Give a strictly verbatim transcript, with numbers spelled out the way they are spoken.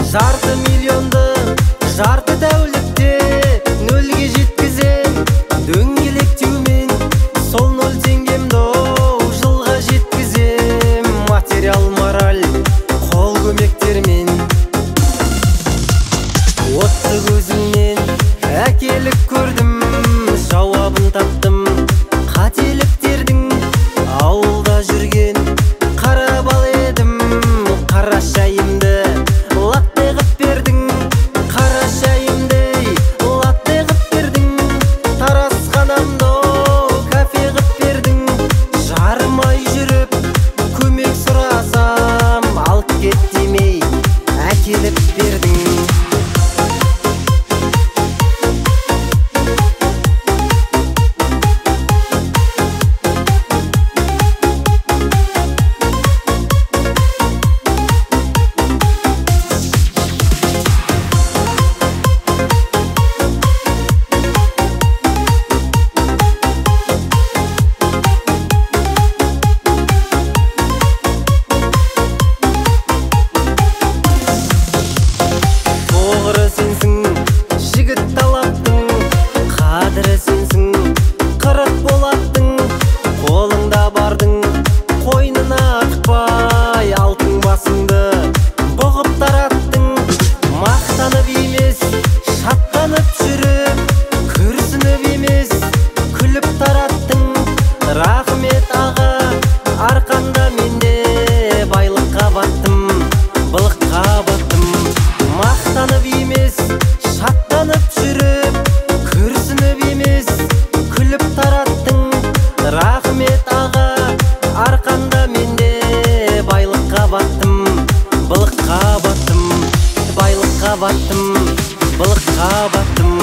Жарты миллионды жарты тәулікте нөлге жеткізем. Дөңгелектеумен сол нөл теңгемді жылға жеткізем. Материал мораль қол көмектермен отты көзіңнен әкелік көрдім, жауабын таптым қателіктердің. Ауылда жүрген қара бал едім, қара шайымды латте қып бердің. Қара шайымды латте қып бердің, тарасқанамды кафе қып бердің. Жармай жүріп көмек сұрасам, алып кет демей әкеліп бердің. Жігіт талаптың қадірі сенсің, қырық болаттың қолыңда бардың. Қойнына ықпай алтын басыңды бұғып тараттың. Мақтанып емес шаттанып жүріп, күрсініп емес күліп тараттың. Рахмет аға, арқанда менде байлыққа баттым, былыққа баттым. Мақтанып емес шаттанып жүріп, күрсініп емес күліп тараттың. Рахмет аға, арқанда менде байлыққа баттым, былыққа баттым. Байлыққа баттым, былыққа баттым.